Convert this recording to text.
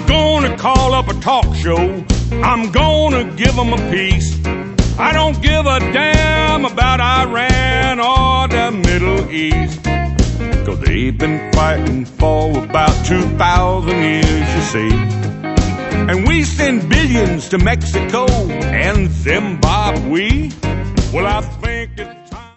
I'm gonna call up a talk show. I'm gonna give them a piece. I don't give a damn about Iran or the Middle East, 'cause they've been fighting for about 2,000 years, you see. And we send billions to Mexico and Zimbabwe. Well, I think